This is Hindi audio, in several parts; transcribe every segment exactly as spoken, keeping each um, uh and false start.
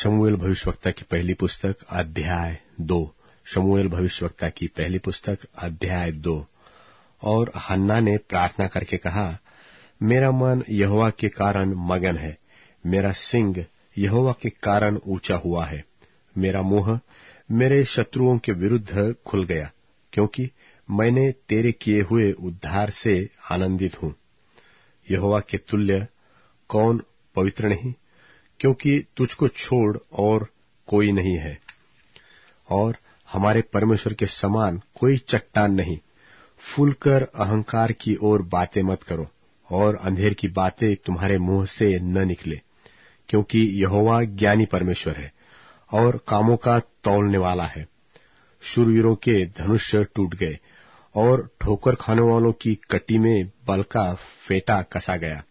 शमूएल भविष्यवक्ता की पहली पुस्तक अध्याय दो। शमूएल भविष्यवक्ता की पहली पुस्तक अध्याय दो। और हन्ना ने प्रार्थना करके कहा, मेरा मन यहोवा के कारण मगन है, मेरा सिंग यहोवा के कारण ऊंचा हुआ है। मेरा मुंह मेरे शत्रुओं के विरुद्ध खुल गया, क्योंकि मैंने तेरे किए हुए उद्धार से आनंदित हूं। यहोवा के तुल्य कौन पवित्र नहीं, क्योंकि तुझको छोड़ और कोई नहीं है, और हमारे परमेश्वर के समान कोई चट्टान नहीं। फूलकर अहंकार की ओर बातें मत करो, और अंधेर की बातें तुम्हारे मुंह से न निकले, क्योंकि यहोवा ज्ञानी परमेश्वर है और कामों का तौलने वाला है। शूरवीरों के धनुष टूट गए, और ठोकर खाने वालों की कटी में बल का फेटा कसा गया।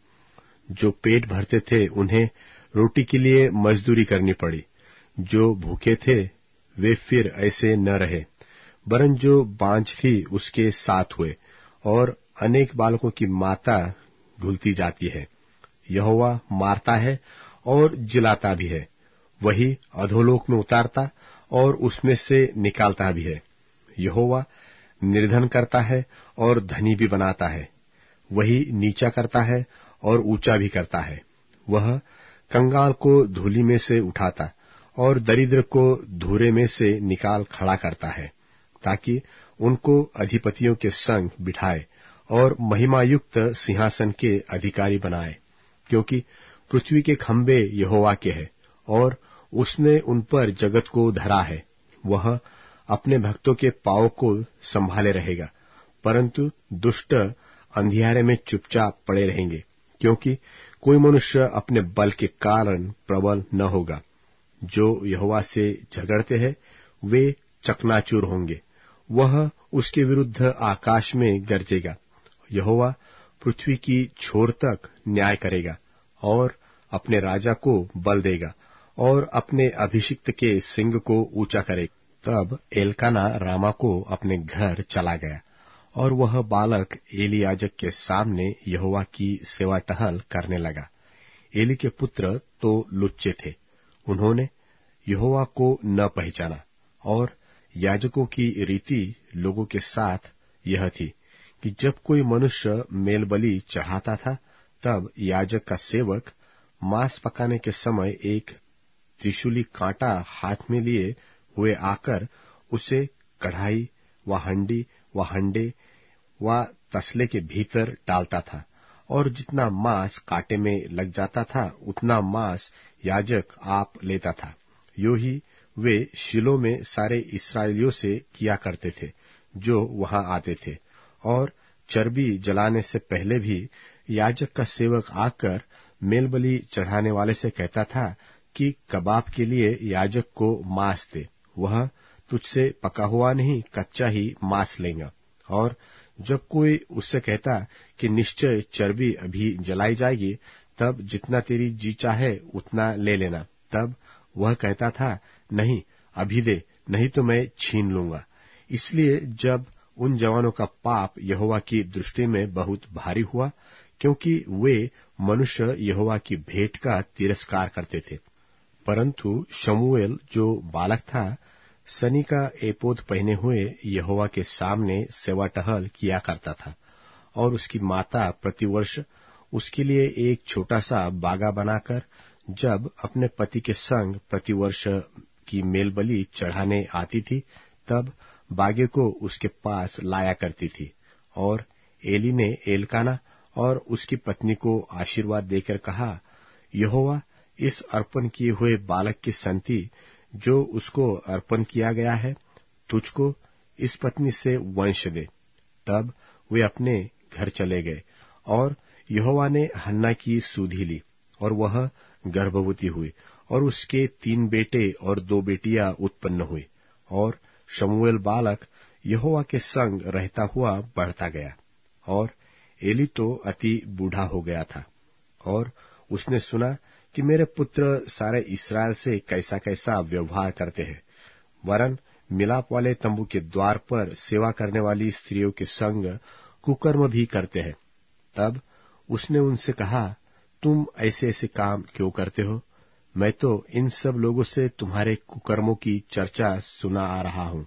जो पेट भरते थे उन्हें रोटी के लिए मजदूरी करनी पड़ी, जो भूखे थे वे फिर ऐसे न रहे, वरन जो बांझ थी उसके साथ हुए, और अनेक बालकों की माता घुलती जाती है। यहोवा मारता है और जिलाता भी है, वही अधोलोक में उतारता और उसमें से निकालता भी है। यहोवा निर्धन करता है और धनी भी बनाता है, वही नीचा करता है और ऊंचा भी करता है। वह कंगाल को धूलि में से उठाता और दरिद्र को धूरे में से निकाल खड़ा करता है, ताकि उनको अधिपतियों के संग बिठाए और महिमायुक्त सिंहासन के अधिकारी बनाए। क्योंकि पृथ्वी के खंभे यहोवा के हैं, और उसने उन पर जगत को धरा है। वह अपने भक्तों के पांव को संभाले रहेगा, परंतु दुष्ट अंधियारे में चुपचाप पड़े रहेंगे, क्योंकि कोई मनुष्य अपने बल के कारण प्रबल न होगा। जो यहोवा से झगड़ते हैं वे चकनाचूर होंगे। वह उसके विरुद्ध आकाश में गरजेगा। यहोवा पृथ्वी की छोर तक न्याय करेगा और अपने राजा को बल देगा और अपने अभिषिक्त के सिंग को ऊंचा करेगा। तब एलकाना रामा को अपने घर चला गया, और वह बालक एली याजक के सामने यहोवा की सेवा टहल करने लगा। एली के पुत्र तो लुच्चे थे, उन्होंने यहोवा को न पहचाना। और याजकों की रीति लोगों के साथ यह थी कि जब कोई मनुष्य मेलबलि चढ़ाता था, तब याजक का सेवक मांस पकाने के समय एक त्रिशूली कांटा हाथ में लिए हुए आकर उसे कढ़ाई व हंडी व हंडे व तसले के भीतर डालता था, और जितना मांस कांटे में लग जाता था उतना मांस याजक आप लेता था। यो ही वे शिलो में सारे इस्राएलियों से किया करते थे जो वहां आते थे। और चर्बी जलाने से पहले भी याजक का सेवक आकर मेलबलि चढ़ाने वाले से कहता था कि कबाब के लिए याजक को मांस दे, वह तुझसे पका हुआ नहीं कच्चा ही मांस लेगा। और जब कोई उससे कहता कि निश्चय चर्बी अभी जलाई जाएगी, तब जितना तेरी जी चाहे उतना ले लेना, तब वह कहता था, नहीं अभी दे, नहीं तो मैं छीन लूंगा। इसलिए जब उन जवानों का पाप यहोवा की दृष्टि में बहुत भारी हुआ, क्योंकि वे मनुष्य यहोवा की भेंट का तिरस्कार करते थे। परंतु शमूएल जो बालक था, सनी का एपोद पहने हुए यहोवा के सामने सेवा टहल किया करता था, और उसकी माता प्रतिवर्ष उसके लिए एक छोटा सा बागा बनाकर जब अपने पति के संग प्रतिवर्ष की मेलबलि चढ़ाने आती थी, तब बागे को उसके पास लाया करती थी। और एली ने एलकाना और उसकी पत्नी को आशीर्वाद देकर कहा, यहोवा इस अर्पण किए हुए बालक की संति जो उसको अर्पण किया गया है, तुझको इस पत्नी से वंश दे। तब वे अपने घर चले गए, और यहोवा ने हन्ना की सुधि ली, और वह गर्भवती हुई, और उसके तीन बेटे और दो बेटियां उत्पन्न हुई। और शमूएल बालक यहोवा के संग रहता हुआ बढ़ता गया। और एली तो अति बूढ़ा हो गया था, और उसने सुना कि मेरे पुत्र सारे इस्राएल से कैसा कैसा व्यवहार करते हैं, वरन मिलाप वाले तंबू के द्वार पर सेवा करने वाली स्त्रियों के संग कुकर्म भी करते हैं। तब उसने उनसे कहा, तुम ऐसे ऐसे काम क्यों करते हो? मैं तो इन सब लोगों से तुम्हारे कुकर्मों की चर्चा सुना आ रहा हूं।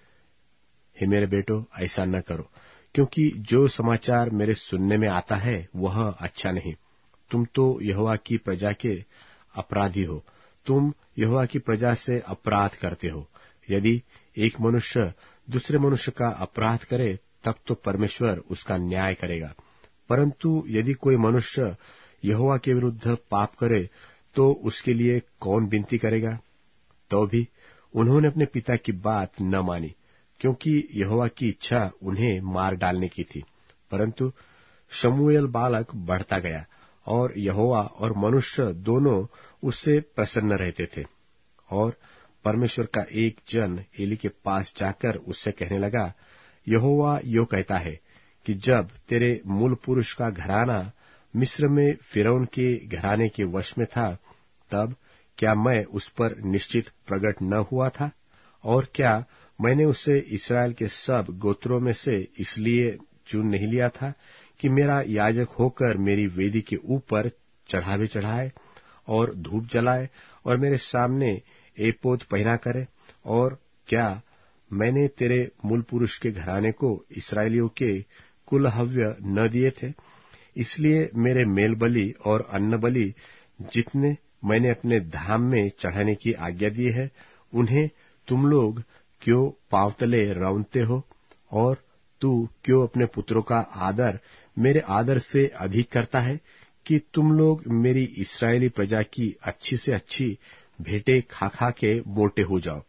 हे मेरे बेटो, ऐसा न करो, क्योंकि जो समाचार मेरे सुनने में आता है वह अच्छा नहीं। तुम तो यहोवा की प्रजा के अपराधी हो, तुम यहोवा की प्रजा से अपराध करते हो। यदि एक मनुष्य दूसरे मनुष्य का अपराध करे तब तो परमेश्वर उसका न्याय करेगा, परंतु यदि कोई मनुष्य यहोवा के विरुद्ध पाप करे तो उसके लिए कौन विनती करेगा? तो भी उन्होंने अपने पिता की बात न मानी, क्योंकि यहोवा की इच्छा उन्हें मार डालने की थी। परंतु शमूएल बालक बढ़ता गया और यहोवा और मनुष्य दोनों उससे प्रसन्न रहते थे। और परमेश्वर का एक जन एली के पास जाकर उससे कहने लगा, यहोवा यो कहता है कि जब तेरे मूल पुरुष का घराना मिस्र में फिरौन के घराने के वश में था, तब क्या मैं उस पर निश्चित प्रकट न हुआ था? और क्या मैंने उसे इस्राएल के सब गोत्रों में से इसलिए चुन नहीं लिया था कि मेरा याजक होकर मेरी वेदी के ऊपर चढ़ावे चढ़ाए और धूप जलाए और मेरे सामने एपोद पहना करे? और क्या मैंने तेरे मूल पुरुष के घराने को इस्राएलियों के कुल हव्य न दिए थे? इसलिए मेरे मेल बलि और अन्न बलि जितने मैंने अपने धाम में चढ़ाने की आज्ञा दी है, उन्हें तुम लोग क्यों पांवतले रौंदते हो? और तू क्यों अपने पुत्रों का आदर मेरे आदर से अधिक करता है कि तुम लोग मेरी इस्राएली प्रजा की अच्छी से अच्छी भेंटें खा खा के मोटे हो जाओ?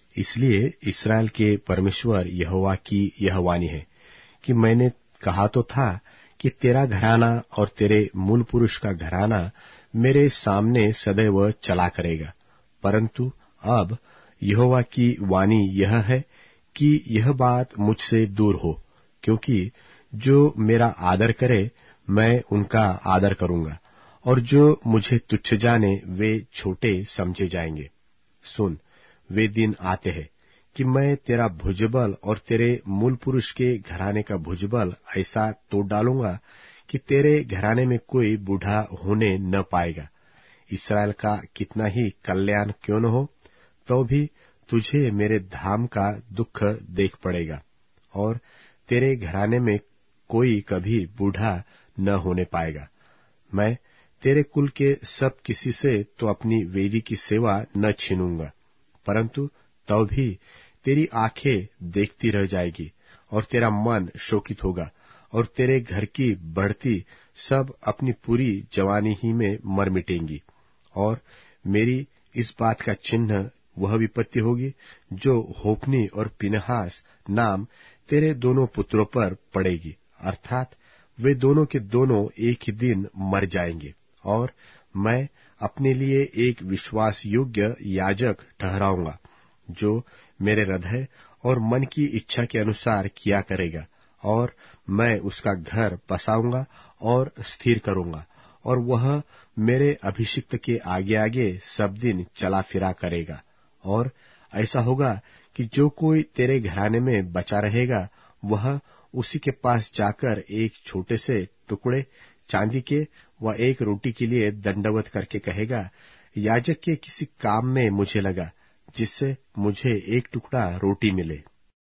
इसलिए इस्राएल के परमेश्वर यहोवा की यह वाणी है कि मैंने कहा तो था कि तेरा घराना और तेरे मूल पुरुष का घराना मेरे सामने सदैव चला करेगा, परंतु अब यहोवा की वाणी यह है कि यह बात मुझसे दूर हो, क्योंकि जो मेरा आदर करे मैं उनका आदर करूंगा, और जो मुझे तुच्छ जाने वे छोटे समझे जाएंगे। सुन, वे दिन आते हैं कि मैं तेरा भुजबल और तेरे मूल पुरुष के घराने का भुजबल ऐसा तोड़ डालूंगा कि तेरे घराने में कोई बूढ़ा होने न पाएगा। इस्राएल का कितना ही कल्याण क्यों न हो, तो भी तुझे मेरे धाम का दुख देख पड़ेगा, और तेरे घराने में कोई कभी बूढ़ा न होने पाएगा। मैं तेरे कुल के सब किसी से तो अपनी वेदी की सेवा न छीनूंगा, परंतु तो भी तेरी आंखें देखती रह जाएगी और तेरा मन शोकित होगा, और तेरे घर की बढ़ती सब अपनी पूरी जवानी ही में मर मिटेंगी। और मेरी इस बात का चिन्ह वह विपत्ति होगी जो होप्नी और पिनहास नाम तेरे दोनों पुत्रों पर पड़ेगी, अर्थात वे दोनों के दोनों एक ही दिन मर जाएंगे, और मैं अपने लिए एक विश्वास योग्य याजक ठहराऊंगा जो मेरे हृदय और मन की इच्छा के अनुसार किया करेगा, और मैं उसका घर बसाऊंगा और स्थिर करूंगा, और वह मेरे अभिषिक्त के आगे आगे सब दिन चला फिरा करेगा। और ऐसा होगा कि जो कोई तेरे घराने में बचा रहेगा वह उसी के पास जाकर एक छोटे से टुकड़े चांदी के व एक रोटी के लिए दंडवत करके कहेगा, याजक के किसी काम में मुझे लगा, जिससे मुझे एक टुकड़ा रोटी मिले।